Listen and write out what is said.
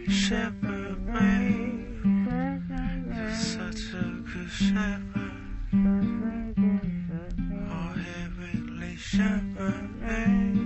shepherd, babe. You're such a good shepherd. Oh, heavenly shepherd, babe.